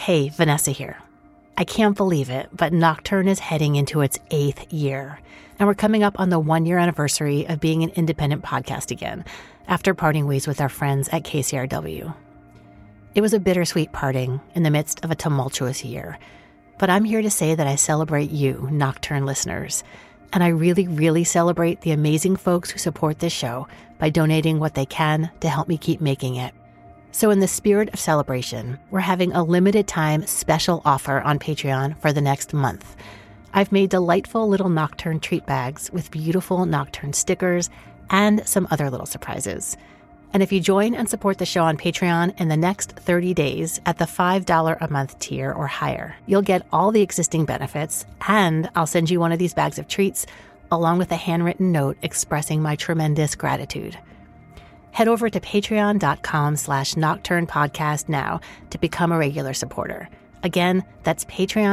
Hey, Vanessa here. I can't believe it, but Nocturne is heading into its 8th year, and we're coming up on the 1-year anniversary of being an independent podcast again, after parting ways with our friends at KCRW. It was a bittersweet parting in the midst of a tumultuous year, but I'm here to say that I celebrate you, Nocturne listeners, and I really, really celebrate the amazing folks who support this show by donating what they can to help me keep making it. So in the spirit of celebration, we're having a limited time special offer on Patreon for the next month. I've made delightful little Nocturne treat bags with beautiful Nocturne stickers and some other little surprises. And if you join and support the show on Patreon in the next 30 days at the $5 a month tier or higher, you'll get all the existing benefits, and I'll send you one of these bags of treats along with a handwritten note expressing my tremendous gratitude. Head over to patreon.com/nocturnepodcast now to become a regular supporter. Again, that's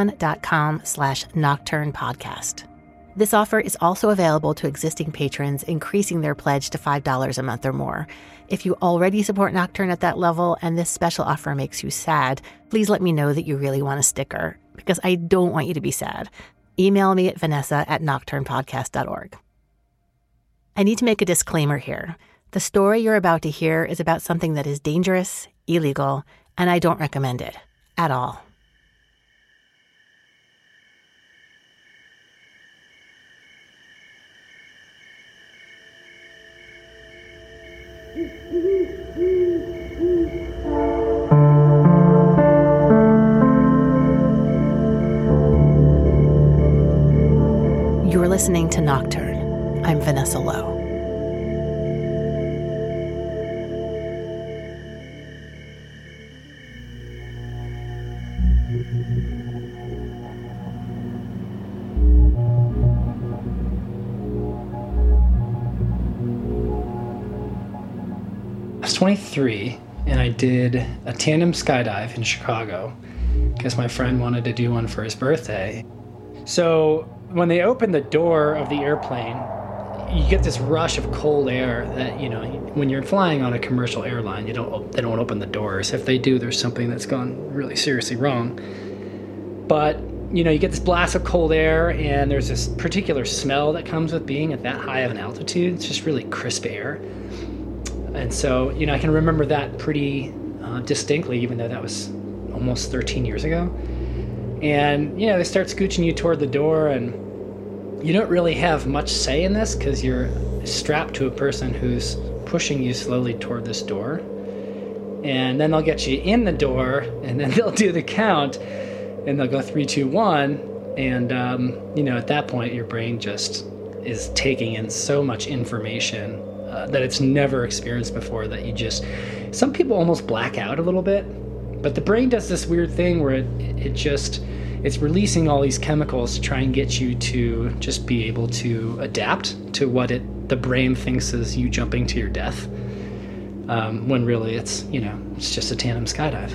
patreon.com/nocturnepodcast. This offer is also available to existing patrons increasing their pledge to $5 a month or more. If you already support Nocturne at that level and this special offer makes you sad, please let me know that you really want a sticker, because I don't want you to be sad. Email me at vanessa@nocturnepodcast.org. I need to make a disclaimer here. The story you're about to hear is about something that is dangerous, illegal, and I don't recommend it at all. You're listening to Nocturne. I'm Vanessa Lowe. I was 23 and I did a tandem skydive in Chicago because my friend wanted to do one for his birthday. So when they opened the door of the airplane, you get this rush of cold air that, when you're flying on a commercial airline, they don't open the doors. If they do, there's something that's gone really seriously wrong. But, you get this blast of cold air, and there's this particular smell that comes with being at that high of an altitude. It's just really crisp air. And so, I can remember that pretty distinctly, even though that was almost 13 years ago. And, they start scooching you toward the door, and you don't really have much say in this because you're strapped to a person who's pushing you slowly toward this door. And then they'll get you in the door, and then they'll do the count, and they'll go 3, 2, 1. And, at that point, your brain just is taking in so much information that it's never experienced before that some people almost black out a little bit. But the brain does this weird thing where it's releasing all these chemicals to try and get you to just be able to adapt to what the brain thinks is you jumping to your death, when really it's just a tandem skydive.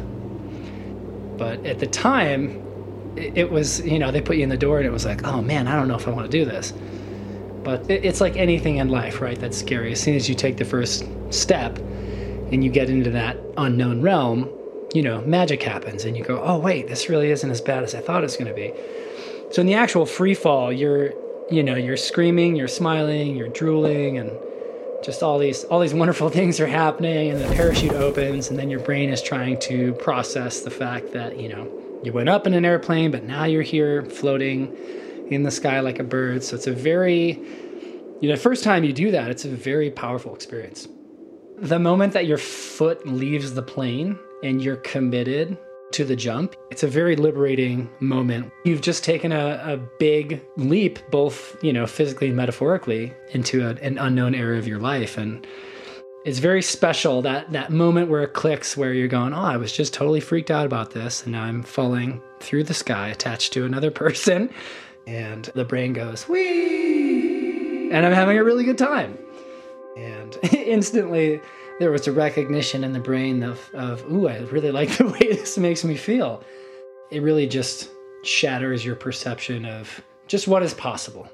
But at the time, it was, they put you in the door and it was like, oh man, I don't know if I want to do this. But it's like anything in life, right? That's scary. As soon as you take the first step and you get into that unknown realm, magic happens and you go, oh wait, this really isn't as bad as I thought it was going to be. So in the actual free fall, you're screaming, you're smiling, you're drooling, and just all these wonderful things are happening, and the parachute opens, and then your brain is trying to process the fact that, you went up in an airplane, but now you're here floating in the sky like a bird. So it's a very, the first time you do that, it's a very powerful experience. The moment that your foot leaves the plane and you're committed to the jump, it's a very liberating moment. You've just taken a big leap, both, physically and metaphorically, into an unknown area of your life. And it's very special, that moment where it clicks, where you're going, oh, I was just totally freaked out about this, and now I'm falling through the sky attached to another person. And the brain goes, whee! And I'm having a really good time. And instantly, there was a recognition in the brain of ooh, I really like the way this makes me feel. It really just shatters your perception of just what is possible.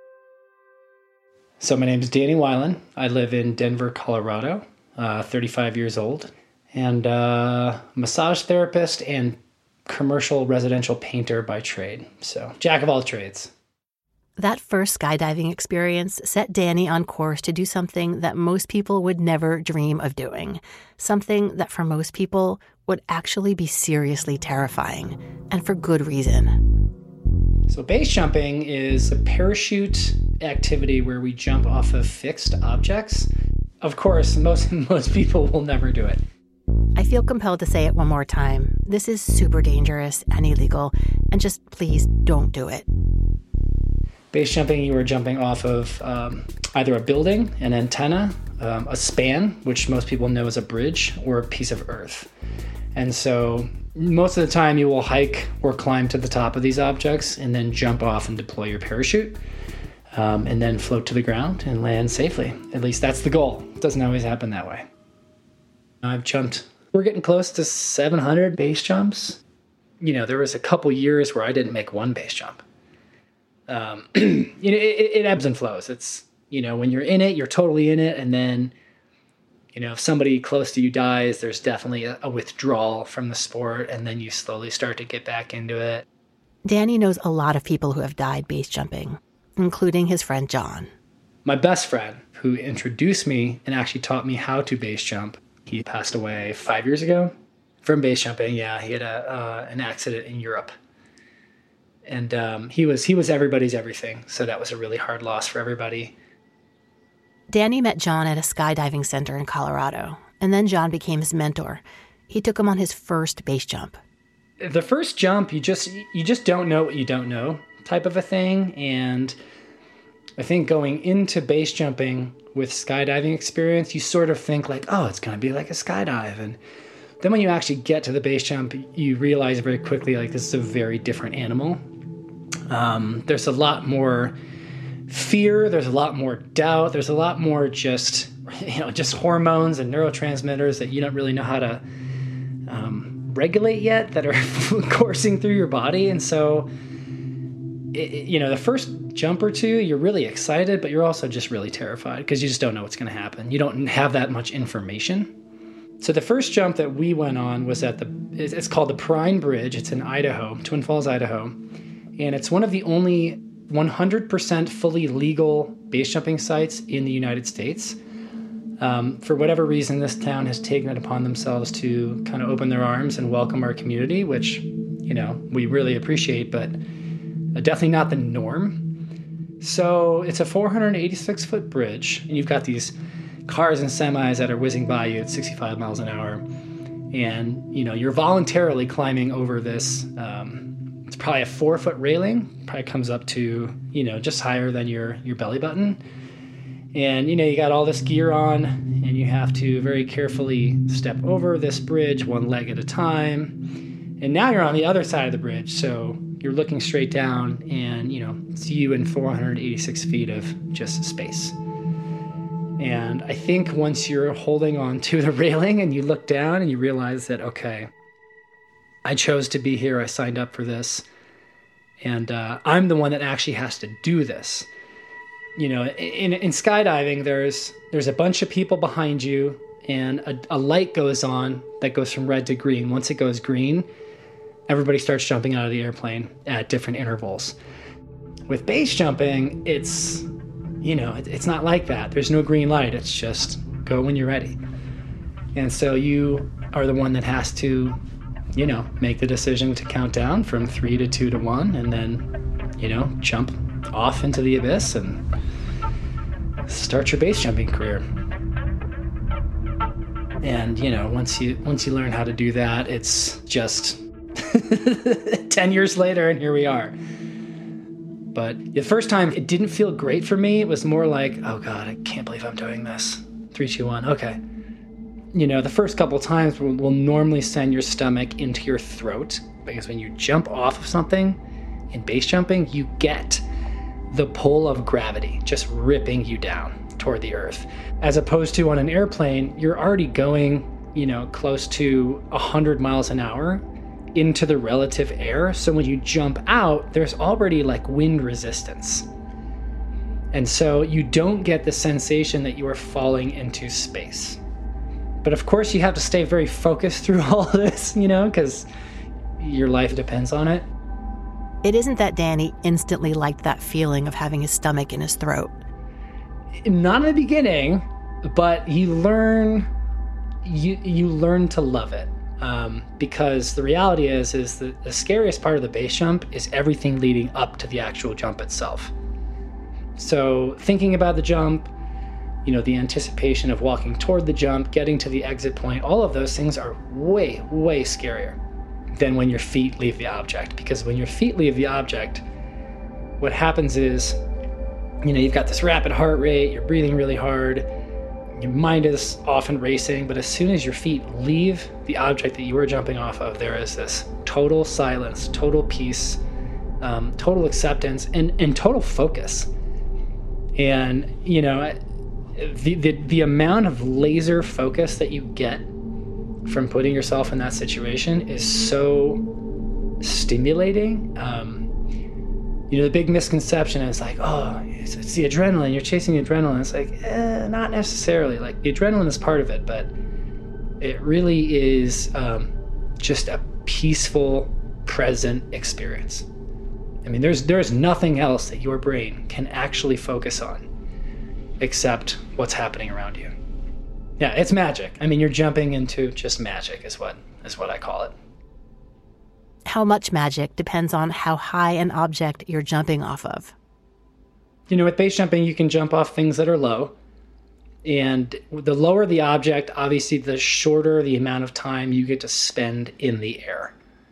So my name is Danny Weiland. I live in Denver, Colorado, 35 years old, and massage therapist and commercial residential painter by trade. So jack of all trades. That first skydiving experience set Danny on course to do something that most people would never dream of doing. Something that for most people would actually be seriously terrifying, and for good reason. So base jumping is a parachute activity where we jump off of fixed objects. Of course, most people will never do it. I feel compelled to say it one more time. This is super dangerous and illegal, and just please don't do it. Base jumping, you are jumping off of either a building, an antenna, a span, which most people know as a bridge, or a piece of earth. And so most of the time you will hike or climb to the top of these objects and then jump off and deploy your parachute, and then float to the ground and land safely. At least that's the goal. It doesn't always happen that way. We're getting close to 700 base jumps. There was a couple years where I didn't make one base jump. It ebbs and flows. It's, when you're in it, you're totally in it. And then, if somebody close to you dies, there's definitely a withdrawal from the sport. And then you slowly start to get back into it. Danny knows a lot of people who have died base jumping, including his friend John. My best friend, who introduced me and actually taught me how to base jump, he passed away 5 years ago from base jumping. Yeah, he had an accident in Europe. And he was everybody's everything. So that was a really hard loss for everybody. Danny met John at a skydiving center in Colorado, and then John became his mentor. He took him on his first base jump. The first jump, you just don't know what you don't know type of a thing. And I think going into base jumping with skydiving experience, you sort of think like, oh, it's going to be like a skydive. And then when you actually get to the base jump, you realize very quickly, like, this is a very different animal. There's a lot more fear. There's a lot more doubt. There's a lot more just hormones and neurotransmitters that you don't really know how to regulate yet that are coursing through your body. And so, the first jump or two, you're really excited, but you're also just really terrified because you just don't know what's going to happen. You don't have that much information. So the first jump that we went on was it's called the Prime Bridge. It's in Idaho, Twin Falls, Idaho. And it's one of the only 100% fully legal base jumping sites in the United States. For whatever reason, this town has taken it upon themselves to kind of open their arms and welcome our community, which, we really appreciate, but definitely not the norm. So it's a 486-foot bridge, and you've got these cars and semis that are whizzing by you at 65 miles an hour. And, you're voluntarily climbing over this. It's probably a 4-foot railing, probably comes up to, just higher than your belly button. And, you got all this gear on, and you have to very carefully step over this bridge one leg at a time. And now you're on the other side of the bridge, so you're looking straight down, and, it's you in 486 feet of just space. And I think once you're holding on to the railing and you look down and you realize that, okay, I chose to be here, I signed up for this, and I'm the one that actually has to do this. In skydiving, there's a bunch of people behind you, and a light goes on that goes from red to green. Once it goes green, everybody starts jumping out of the airplane at different intervals. With base jumping, it's not like that. There's no green light. It's just go when you're ready. And so you are the one that has to, make the decision to count down from 3 to 2 to 1, and then, jump off into the abyss and start your base jumping career. And, once you learn how to do that, it's just 10 years later, and here we are. But the first time, it didn't feel great for me. It was more like, oh God, I can't believe I'm doing this. 3, 2, 1, okay. The first couple times will normally send your stomach into your throat, because when you jump off of something in base jumping, you get the pull of gravity just ripping you down toward the earth. As opposed to on an airplane, you're already going, close to 100 miles an hour into the relative air. So when you jump out, there's already like wind resistance. And so you don't get the sensation that you are falling into space. But of course you have to stay very focused through all of this, because your life depends on it. It isn't that Danny instantly liked that feeling of having his stomach in his throat. Not in the beginning, but you learn to love it. Because the reality is that the scariest part of the base jump is everything leading up to the actual jump itself. So thinking about the jump, the anticipation of walking toward the jump, getting to the exit point, all of those things are way, way scarier than when your feet leave the object. Because when your feet leave the object, what happens is, you've got this rapid heart rate, you're breathing really hard, your mind is often racing, but as soon as your feet leave the object that you were jumping off of, there is this total silence, total peace, total acceptance, and total focus. And, the amount of laser focus that you get from putting yourself in that situation is so stimulating. The big misconception is like, oh, it's the adrenaline. You're chasing the adrenaline. It's like, not necessarily. Like, the adrenaline is part of it, but it really is just a peaceful, present experience. I mean, there's nothing else that your brain can actually focus on except what's happening around you. Yeah, it's magic. I mean, you're jumping into just magic is what I call it. How much magic depends on how high an object you're jumping off of. With base jumping, you can jump off things that are low. And the lower the object, obviously, the shorter the amount of time you get to spend in the air.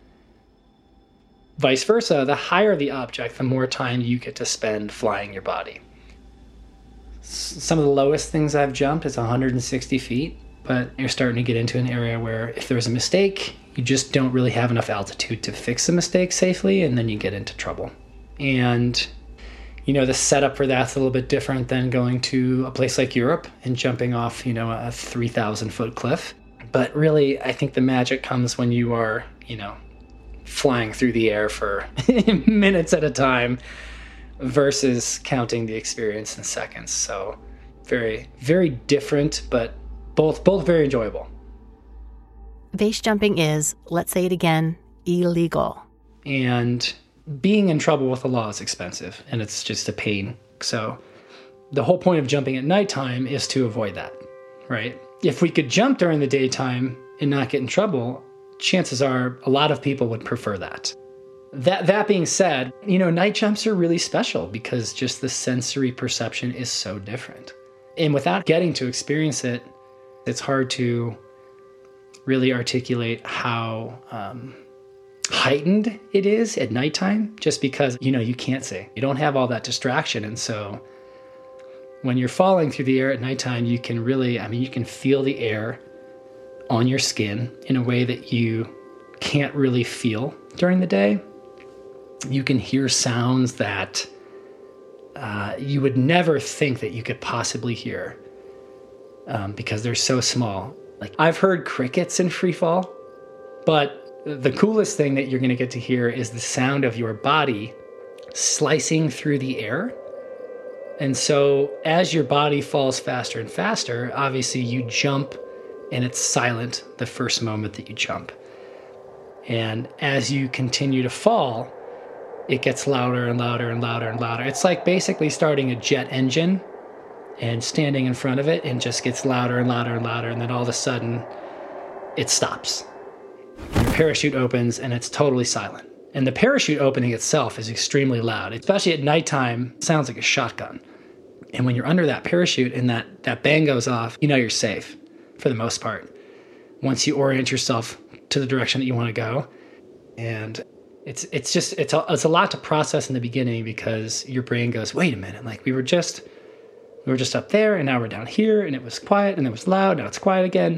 Vice versa, the higher the object, the more time you get to spend flying your body. Some of the lowest things I've jumped is 160 feet, but you're starting to get into an area where if there's a mistake, you just don't really have enough altitude to fix the mistake safely, and then you get into trouble. And, the setup for that's a little bit different than going to a place like Europe and jumping off, a 3,000-foot cliff. But really, I think the magic comes when you are, flying through the air for minutes at a time versus counting the experience in seconds. So very, very different, but both very enjoyable. Base jumping is, let's say it again, illegal. And being in trouble with the law is expensive, and it's just a pain. So the whole point of jumping at nighttime is to avoid that, right? If we could jump during the daytime and not get in trouble, chances are a lot of people would prefer that. That being said, night jumps are really special because just the sensory perception is so different. And without getting to experience it, it's hard to really articulate how heightened it is at nighttime, just because, you can't see. You don't have all that distraction. And so when you're falling through the air at nighttime, you can really, you can feel the air on your skin in a way that you can't really feel during the day. You can hear sounds that you would never think that you could possibly hear because they're so small. Like, I've heard crickets in free fall, but the coolest thing that you're going to get to hear is the sound of your body slicing through the air. And so as your body falls faster and faster, obviously you jump and it's silent the first moment that you jump. And as you continue to fall, it gets louder and louder and louder and louder. It's like basically starting a jet engine and standing in front of it, and just gets louder and louder and louder, and then all of a sudden it stops. Your parachute opens and it's totally silent. And the parachute opening itself is extremely loud, especially at nighttime. It sounds like a shotgun. And when you're under that parachute and that bang goes off, you're safe for the most part. Once you orient yourself to the direction that you want to go. And it's a lot to process in the beginning, because your brain goes, wait a minute, like we were just up there and now we're down here, and it was quiet and it was loud, now it's quiet again.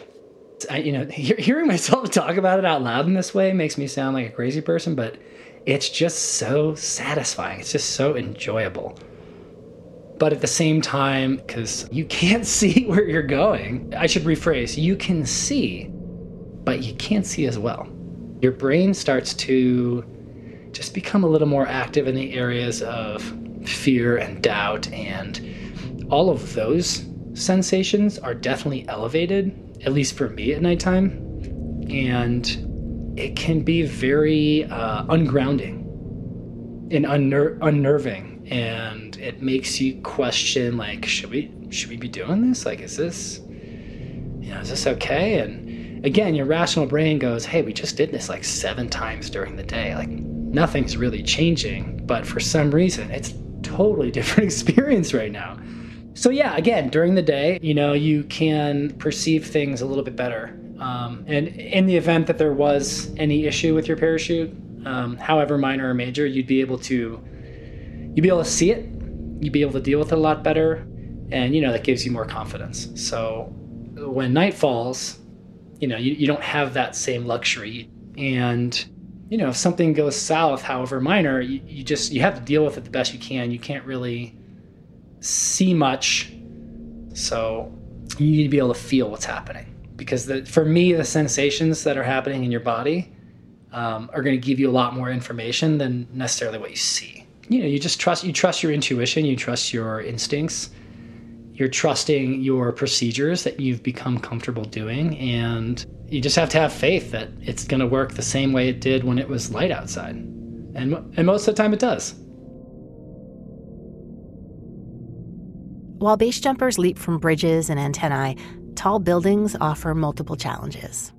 Hearing myself talk about it out loud in this way makes me sound like a crazy person, but it's just so satisfying. It's just so enjoyable. But at the same time, because you can't see where you're going, I should rephrase, you can see, but you can't see as well. Your brain starts to just become a little more active in the areas of fear and doubt, and all of those sensations are definitely elevated, at least for me at nighttime. And it can be very ungrounding and unnerving. And it makes you question, like, should we be doing this? Like, is this okay? And again, your rational brain goes, hey, we just did this like 7 times during the day. Like, nothing's really changing. But for some reason, it's totally different experience right now. So yeah, again, during the day, you can perceive things a little bit better. And in the event that there was any issue with your parachute, however minor or major, you'd be able to see it. You'd be able to deal with it a lot better. And, that gives you more confidence. So when night falls, you don't have that same luxury. And, if something goes south, however minor, you have to deal with it the best you can. You can't really see much. So you need to be able to feel what's happening. Because for me, the sensations that are happening in your body are going to give you a lot more information than necessarily what you see. You trust your intuition, you trust your instincts, you're trusting your procedures that you've become comfortable doing, and you just have to have faith that it's going to work the same way it did when it was light outside. And most of the time it does. While base jumpers leap from bridges and antennae, tall buildings offer multiple challenges.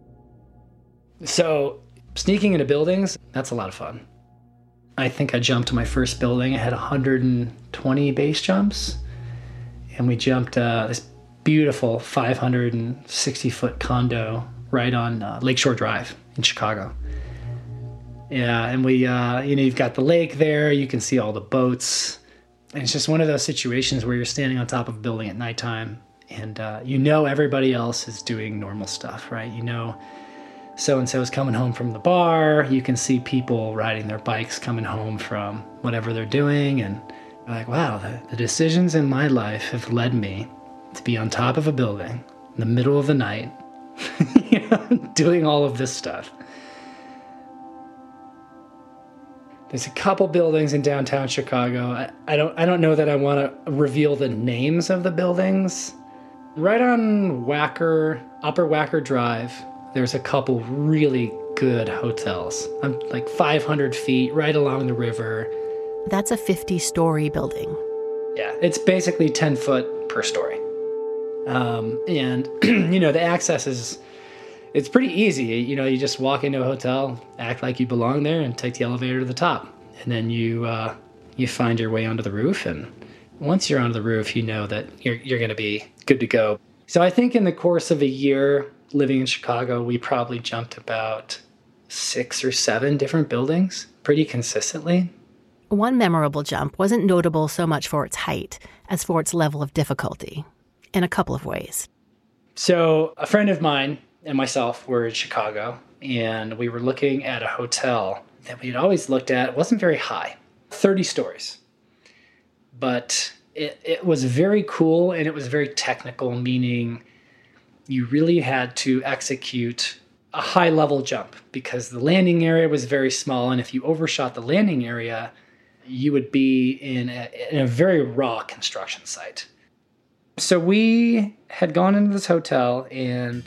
So sneaking into buildings, that's a lot of fun. I think I jumped to my first building. I had 120 base jumps. And we jumped this beautiful 560-foot condo right on Lakeshore Drive in Chicago. Yeah, and we, you've got the lake there. You can see all the boats. And it's just one of those situations where you're standing on top of a building at nighttime and everybody else is doing normal stuff, right? So-and-so is coming home from the bar. You can see people riding their bikes coming home from whatever they're doing. And you're like, wow, the decisions in my life have led me to be on top of a building in the middle of the night, doing all of this stuff. There's a couple buildings in downtown Chicago. I don't know that I want to reveal the names of the buildings. Right on Upper Wacker Drive, there's a couple really good hotels. I'm like 500 feet right along the river. That's a 50-story building. Yeah, it's basically 10 foot per story. And, the access it's pretty easy. You just walk into a hotel, act like you belong there, and take the elevator to the top. And then you find your way onto the roof. And once you're onto the roof, you know that you're going to be good to go. So I think in the course of a year living in Chicago, we probably jumped about 6 or 7 different buildings pretty consistently. One memorable jump wasn't notable so much for its height as for its level of difficulty, in a couple of ways. So a friend of mine and myself were in Chicago, and we were looking at a hotel that we had always looked at. It wasn't very high, 30 stories. But it was very cool, and it was very technical, meaning you really had to execute a high-level jump because the landing area was very small, and if you overshot the landing area, you would be in a very raw construction site. So we had gone into this hotel, and,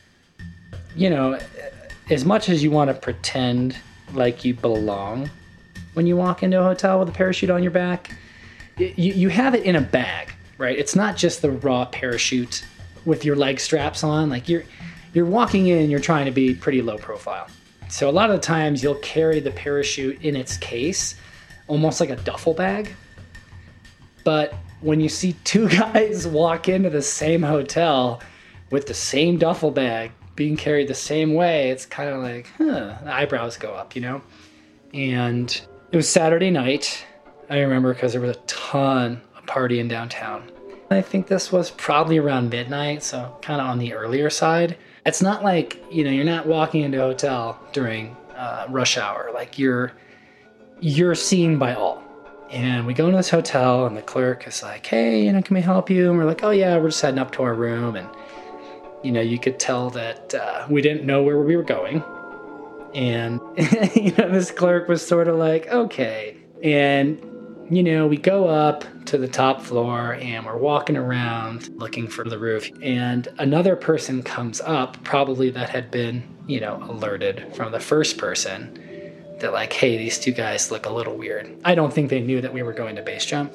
as much as you want to pretend like you belong when you walk into a hotel with a parachute on your back, you have it in a bag, right? It's not just the raw parachute with your leg straps on. Like you're walking in and you're trying to be pretty low profile. So a lot of the times you'll carry the parachute in its case, almost like a duffel bag. But when you see 2 guys walk into the same hotel with the same duffel bag being carried the same way, it's kind of like, the eyebrows go up, And it was Saturday night, I remember, because there was a ton of partying downtown. I think this was probably around midnight, so kind of on the earlier side. It's not like, you're not walking into a hotel during rush hour. Like you're seen by all. And we go into this hotel, and the clerk is like, hey, can we help you? And we're like, oh yeah, we're just heading up to our room. And, you could tell that we didn't know where we were going. And, this clerk was sort of like, okay. And we go up to the top floor and we're walking around looking for the roof. And another person comes up, probably that had been, alerted from the first person that like, hey, these two guys look a little weird. I don't think they knew that we were going to base jump.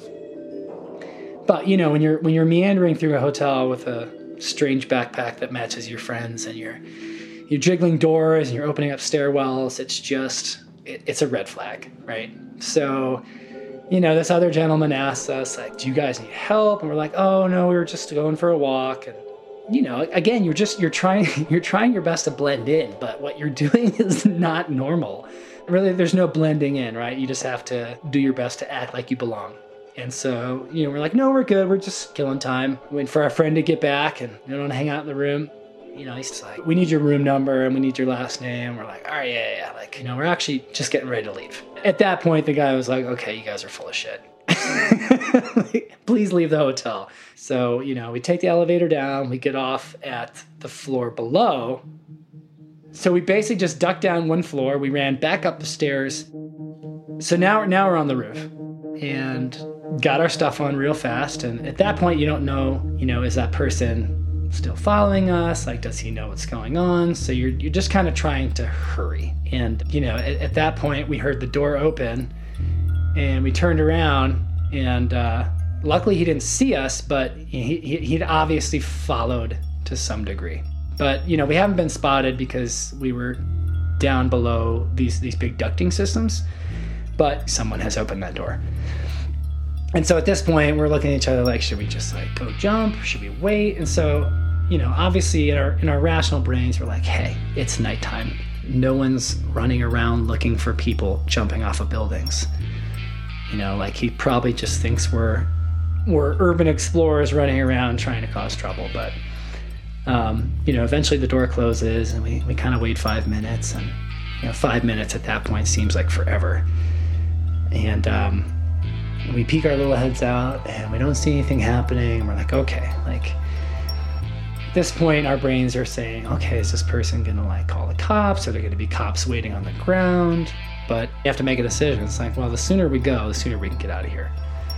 But, when you're meandering through a hotel with a strange backpack that matches your friends and you're jiggling doors and you're opening up stairwells, it's a red flag, right? So, this other gentleman asked us, like, do you guys need help? And we're like, oh, no, we were just going for a walk. And, again, you're trying your best to blend in, but what you're doing is not normal. Really, there's no blending in, right? You just have to do your best to act like you belong. And so, we're like, no, we're good. We're just killing time. Waiting for our friend to get back and we don't want to hang out in the room. He's like, we need your room number and we need your last name. We're like, all right, yeah. Like, we're actually just getting ready to leave. At that point, the guy was like, okay, you guys are full of shit. Please leave the hotel. So, we take the elevator down. We get off at the floor below. So we basically just ducked down one floor. We ran back up the stairs. So now we're on the roof and got our stuff on real fast. And at that point, you don't know, is that person still following us? Like, does he know what's going on? So you're just kind of trying to hurry. And, at that point, we heard the door open and we turned around and luckily he didn't see us, but he'd obviously followed to some degree. But, we haven't been spotted because we were down below these big ducting systems, but someone has opened that door. And so at this point, we're looking at each other like, should we just like go jump? Should we wait? And so, obviously in our rational brains, we're like, hey, it's nighttime. No one's running around looking for people jumping off of buildings. Like he probably just thinks we're urban explorers running around trying to cause trouble. But, eventually the door closes and we kind of wait 5 minutes. And, 5 minutes at that point seems like forever. And, we peek our little heads out and we don't see anything happening. And we're like, okay, like at this point, our brains are saying, okay, is this person going to like call the cops? Are there going to be cops waiting on the ground? But you have to make a decision. It's like, well, the sooner we go, the sooner we can get out of here.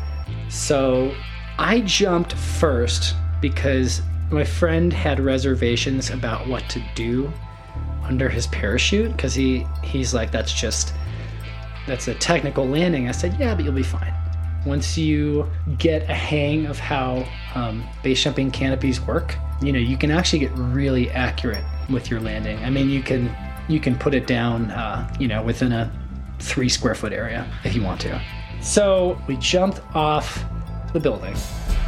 So I jumped first because my friend had reservations about what to do under his parachute. Because he's like, that's a technical landing. I said, yeah, but you'll be fine. Once you get a hang of how base jumping canopies work, you can actually get really accurate with your landing. I mean, you can put it down, within a 3 square foot area if you want to. So we jumped off the building.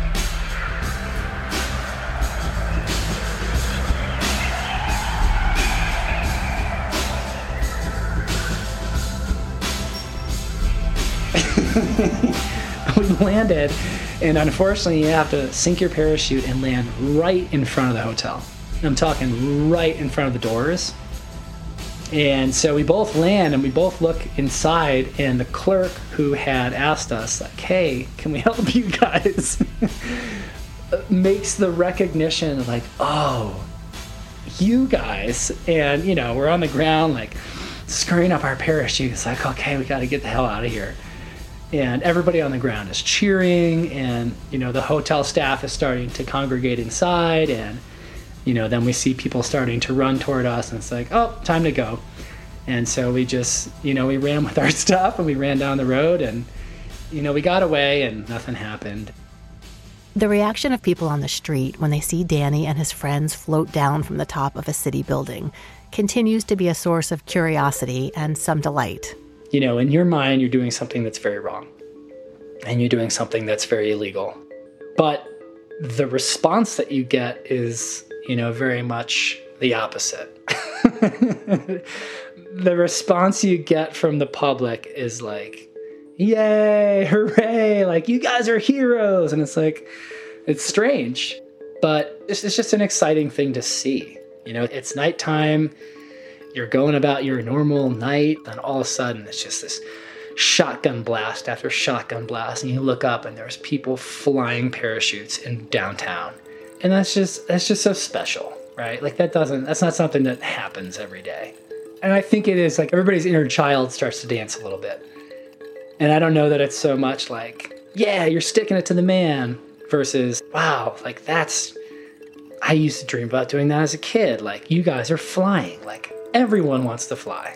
We landed, and unfortunately, you have to sink your parachute and land right in front of the hotel. I'm talking right in front of the doors. And so we both land and we both look inside, and the clerk who had asked us, like, hey, can we help you guys? makes the recognition like, oh, you guys. And, we're on the ground, like, screwing up our parachutes, like, okay, we got to get the hell out of here. And everybody on the ground is cheering, and, the hotel staff is starting to congregate inside, and, then we see people starting to run toward us, and it's like, oh, time to go. And so we just, we ran with our stuff, and we ran down the road, and, we got away, and nothing happened. The reaction of people on the street when they see Danny and his friends float down from the top of a city building continues to be a source of curiosity and some delight. In your mind, you're doing something that's very wrong, and you're doing something that's very illegal. But the response that you get is, very much the opposite. The response you get from the public is like, yay, hooray, like, you guys are heroes. And it's like, it's strange, but it's just an exciting thing to see. It's nighttime. You're going about your normal night, and all of a sudden it's just this shotgun blast after shotgun blast, and you look up and there's people flying parachutes in downtown. And that's just so special, right? Like that's not something that happens every day. And I think it is like everybody's inner child starts to dance a little bit. And I don't know that it's so much like, yeah, you're sticking it to the man versus, wow, like I used to dream about doing that as a kid. Like, you guys are flying. Like, everyone wants to fly.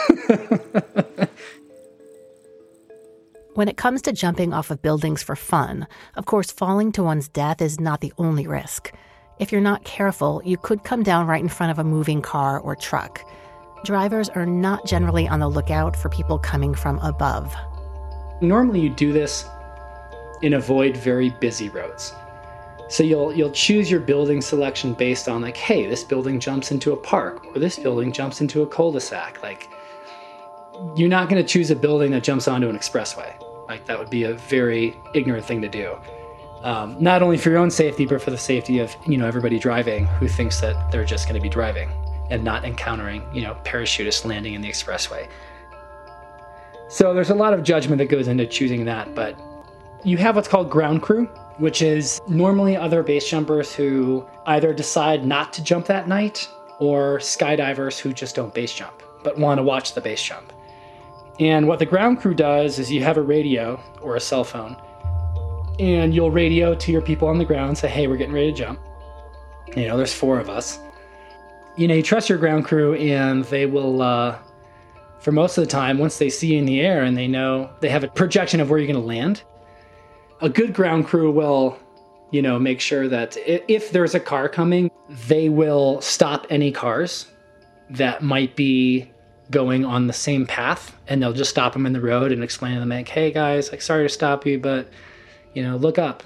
When it comes to jumping off of buildings for fun, of course, falling to one's death is not the only risk. If you're not careful, you could come down right in front of a moving car or truck. Drivers are not generally on the lookout for people coming from above. Normally you do this and avoid very busy roads. So you'll choose your building selection based on like, hey, this building jumps into a park, or this building jumps into a cul-de-sac. Like, you're not going to choose a building that jumps onto an expressway. Like, that would be a very ignorant thing to do. Not only for your own safety, but for the safety of, everybody driving who thinks that they're just going to be driving and not encountering, parachutists landing in the expressway. So there's a lot of judgment that goes into choosing that, but you have what's called ground crew, which is normally other base jumpers who either decide not to jump that night, or skydivers who just don't base jump, but want to watch the base jump. And what the ground crew does is you have a radio or a cell phone, and you'll radio to your people on the ground and say, hey, we're getting ready to jump. There's 4 of us. You trust your ground crew, and they will, for most of the time, once they see you in the air and they know they have a projection of where you're going to land, a good ground crew will, make sure that if there's a car coming, they will stop any cars that might be going on the same path, and they'll just stop them in the road and explain to them, like, hey guys, like, sorry to stop you, but look up.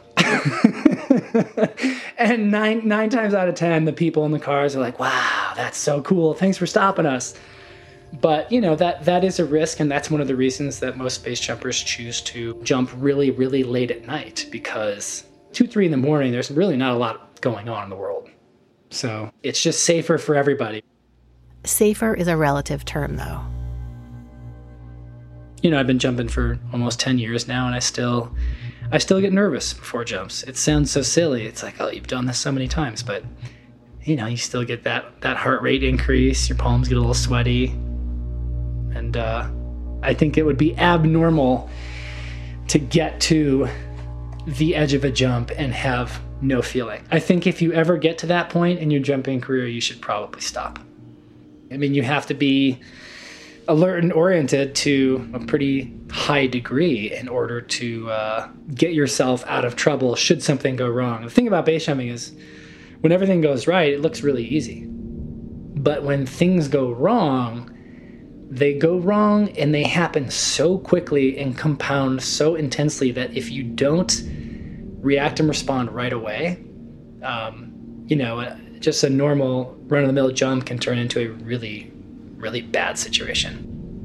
And nine times out of 10, the people in the cars are like, wow, that's so cool, thanks for stopping us. But that is a risk, and that's one of the reasons that most base jumpers choose to jump really, really late at night, because 2-3 in the morning, there's really not a lot going on in the world. So it's just safer for everybody. Safer is a relative term, though. I've been jumping for almost 10 years now, and I still get nervous before jumps. It sounds so silly. It's like, oh, you've done this so many times, but you still get that heart rate increase. Your palms get a little sweaty. And I think it would be abnormal to get to the edge of a jump and have no feeling. I think if you ever get to that point in your jumping career, you should probably stop. I mean, you have to be alert and oriented to a pretty high degree in order to get yourself out of trouble should something go wrong. The thing about base jumping is when everything goes right, it looks really easy. But when things go wrong, they go wrong and they happen so quickly and compound so intensely that if you don't react and respond right away, just a normal run-of-the-mill jump can turn into a really, really bad situation.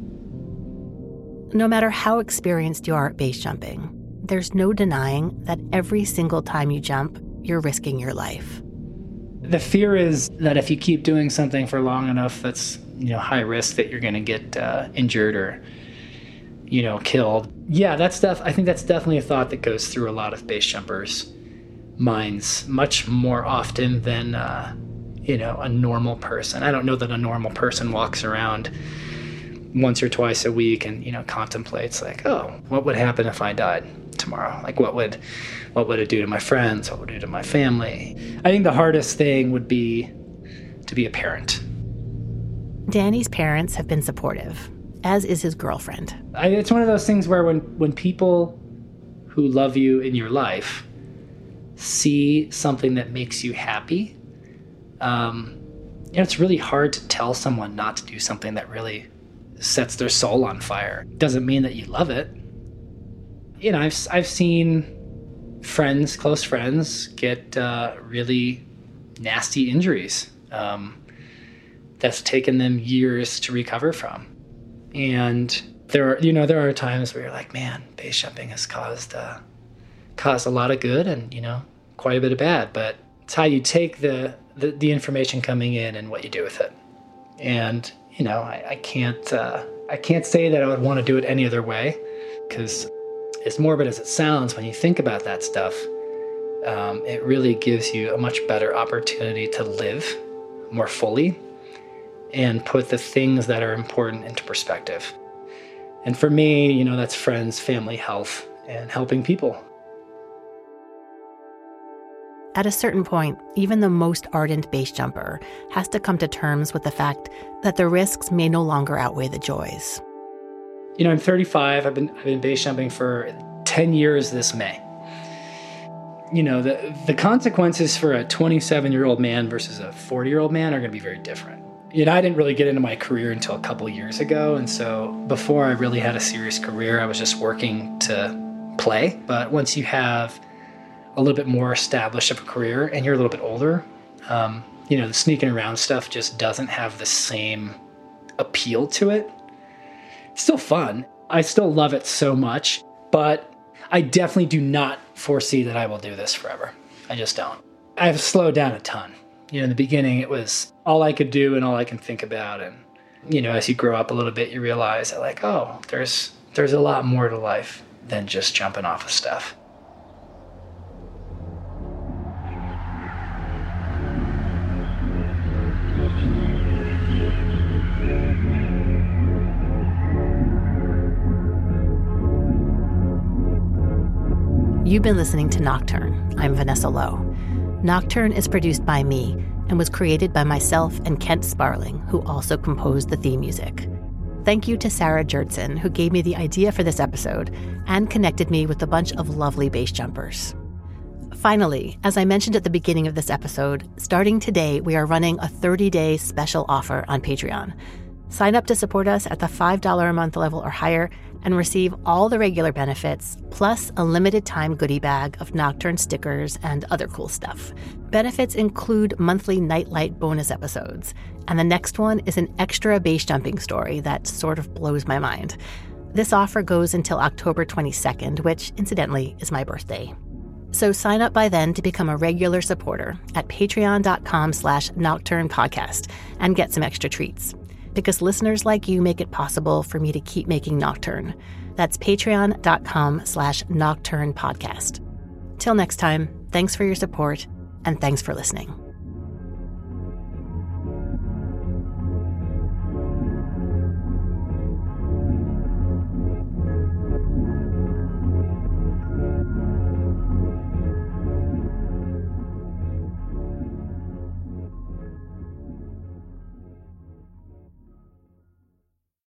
No matter how experienced you are at base jumping, there's no denying that every single time you jump, you're risking your life. The fear is that if you keep doing something for long enough that's, high risk, that you're going to get injured or, killed. Yeah, I think that's definitely a thought that goes through a lot of base jumpers' minds much more often than, a normal person. I don't know that a normal person walks around once or twice a week and, contemplates like, oh, what would happen if I died tomorrow? Like, what would it do to my friends? What would it do to my family? I think the hardest thing would be to be a parent. Danny's parents have been supportive, as is his girlfriend. It's one of those things where when people who love you in your life see something that makes you happy, it's really hard to tell someone not to do something that really sets their soul on fire. Doesn't mean that you love it. I've seen close friends get really nasty injuries that's taken them years to recover from. And there are times where you're like, man, base jumping has caused a lot of good and, quite a bit of bad, but it's how you take the information coming in and what you do with it. And, I can't say that I would want to do it any other way, because as morbid as it sounds, when you think about that stuff, it really gives you a much better opportunity to live more fully and put the things that are important into perspective. And for me, that's friends, family, health, and helping people. At a certain point, even the most ardent base jumper has to come to terms with the fact that the risks may no longer outweigh the joys. I'm 35. I've been base jumping for 10 years this May. The consequences for a 27-year-old man versus a 40-year-old man are going to be very different. I didn't really get into my career until a couple years ago. And so before I really had a serious career, I was just working to play. But once you have a little bit more established of a career and you're a little bit older, the sneaking around stuff just doesn't have the same appeal to it. It's still fun. I still love it so much, but I definitely do not foresee that I will do this forever. I just don't. I've slowed down a ton. In the beginning, it was all I could do and all I can think about. And, as you grow up a little bit, you realize that there's a lot more to life than just jumping off of stuff. You've been listening to Nocturne. I'm Vanessa Lowe. Nocturne is produced by me and was created by myself and Kent Sparling, who also composed the theme music. Thank you to Sarah Jurtson, who gave me the idea for this episode and connected me with a bunch of lovely base jumpers. Finally, as I mentioned at the beginning of this episode, starting today, we are running a 30-day special offer on Patreon. Sign up to support us at the $5 a month level or higher and receive all the regular benefits, plus a limited-time goodie bag of Nocturne stickers and other cool stuff. Benefits include monthly Nightlight bonus episodes, and the next one is an extra base jumping story that sort of blows my mind. This offer goes until October 22nd, which, incidentally, is my birthday. So sign up by then to become a regular supporter at patreon.com/nocturnepodcast and get some extra treats. Because listeners like you make it possible for me to keep making Nocturne. That's patreon.com/nocturnepodcast. Till next time, thanks for your support, and thanks for listening.